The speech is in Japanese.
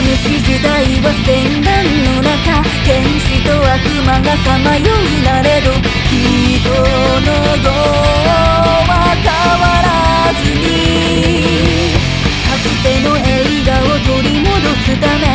し時代は戦乱の中、天使と悪魔がさまようなれど、人の業は変わらずに、かつての栄華を取り戻すため